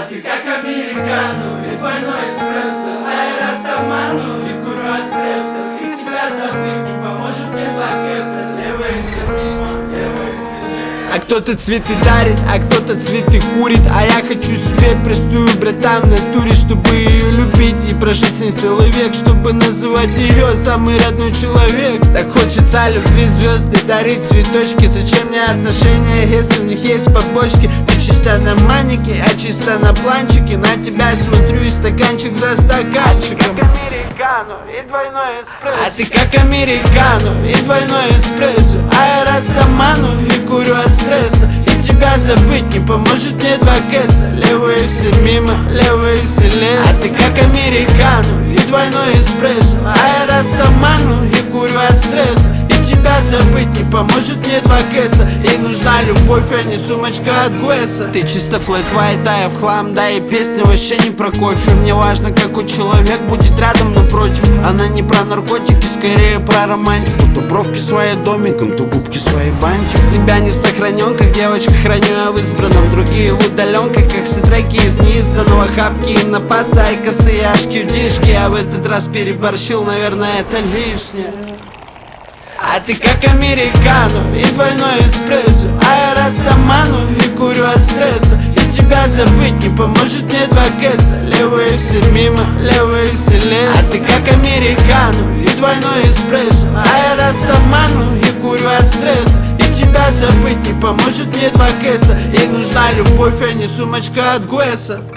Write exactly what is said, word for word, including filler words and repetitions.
ты как американо и двойной эспрессо, а я растаману и курю от стресса. И тебя забыть не поможет мне два кэса. Левый все мимо, левый все мимо. А кто-то цветы дарит, а кто-то цветы курит. А я хочу себе простую, братан, в натуре, чтобы ее любить и прожить с ней целый век, чтобы называть ее самый родной человек. Так хочется любви звезды дарить цветочки. Зачем мне отношения, если у них есть побочки? Ты чисто на манике, а чисто на планчике. На тебя смотрю и стаканчик за стаканчиком. Американо и двойной эспрессо. А ты как американо и двойной эспрессо, а я растаману и курю от стресса. И тебя забыть не поможет мне два кэса. Левые все мимо, левые все лес. А ты как американо и двойной эспрессо, а я растаману и курю от стресса. И тебя забыть не поможет мне два кэса. Ей нужна любовь, а не сумочка от Гуэса. Ты чисто флэт вайт, да я в хлам, да и песня вообще не про кофе. Мне важно, какой человек будет рядом напротив. Она не про наркотики, скорее про романтику. То бровки свои домиком, то губки свои бантик. Тебя не в сохраненках, девочка, храню я в избранном. Другие в удаленках, как все треки из неизданного. Хапки и напасы, ай косые ашки, удишки. Я в этот раз переборщил, наверное, это лишнее. А ты как американо и двойной эспрессо, а я растаману и курю от стресса. И тебя забыть не поможет мне два кэса. Левые все мимо, левые все лес. А ты как американо и двойной эспрессо, а я растаману и курю от стресса. И тебя забыть не поможет мне два кэса. Ей нужна любовь, а не сумочка от Гуэса.